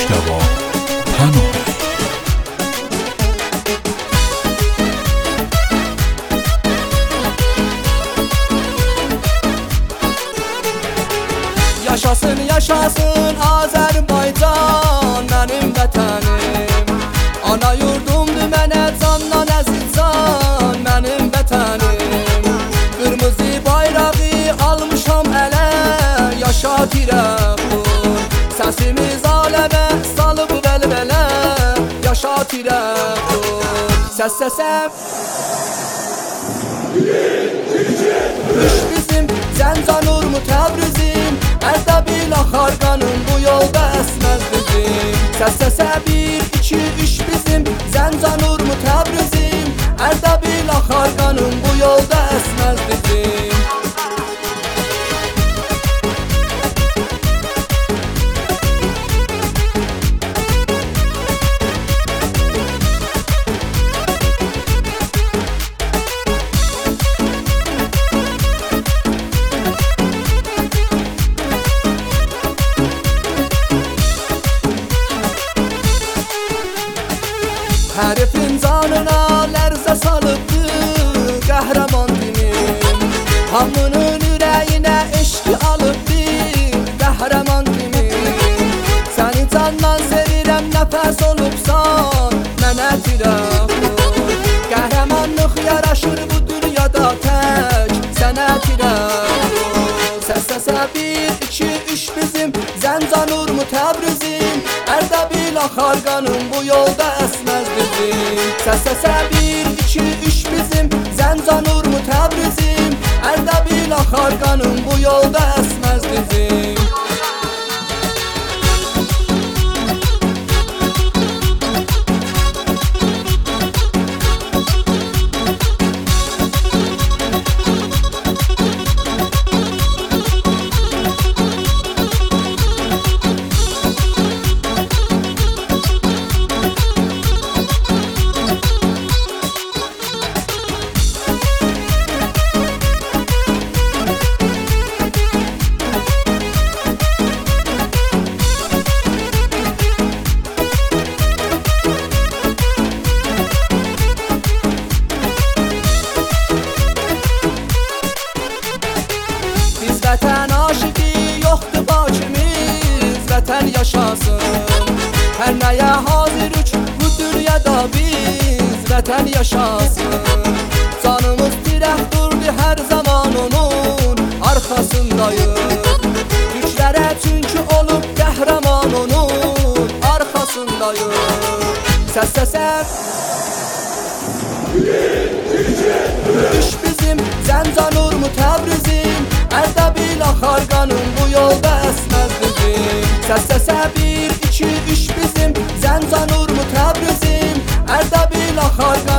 مجتبی پناهی. Yaşasın, yaşasın Azərbaycan, mənim vətənim. Ana yurdumdur mənə candan əziz can, mənim vətənim. Qırmızı bayrağı almışam ələ, yaşa tirəxur. Səsimiz aləmə salıb vəlvələ, yaşa tirəxur. Səs-səsəm bizim Zəncənurmu Təbrizim, Ərdəbil axar qanım bu yolda əsməz bizim. Səs-səsə 1, 2, 3 bizim Zəncənurmu Təbrizim, Ərdəbil axar qanım bu yolda əsməz bizim. Hər fincanına lərzə salıbdı qəhrəman dilim. Hamının ürəyinə eşqi alıbdı qəhrəman dilim. Səni candan sevirəm, nəfəs olubsan mənə tirəxur. Qəhrəmanlıq yaraşır bu dünyada tək sənə tirəxur. Səs-səsə 1, 2, 3 bizim Zəncənurmu Təbrizim, Ərdəbil axar qanım bu yolda əsməz bizim. Səs-səsə 1, 2, 3 bizim Zəncənurmu Təbrizim, Ərdəbil axar qanım bu yolda əsməz bizim. Vətən aşıqı yoxdur bakimiz, vətən yaşasın. Hər nəyə hazırıq bu dünyada biz, vətən yaşasın. Canımız tirəxdurdur hər zaman onun arxasındayıq. Güclərə çünki olub qəhrəman onun arxasındayıq. Səs-səsər düş bizim Zəncənurmu Təbrizim, Ərdəbil axar qanım bu yolda əsməz bizim. Səs-səsə 1, 2, 3 bizim Zəncənurmu Təbrizim, Ərdəbil axar qanım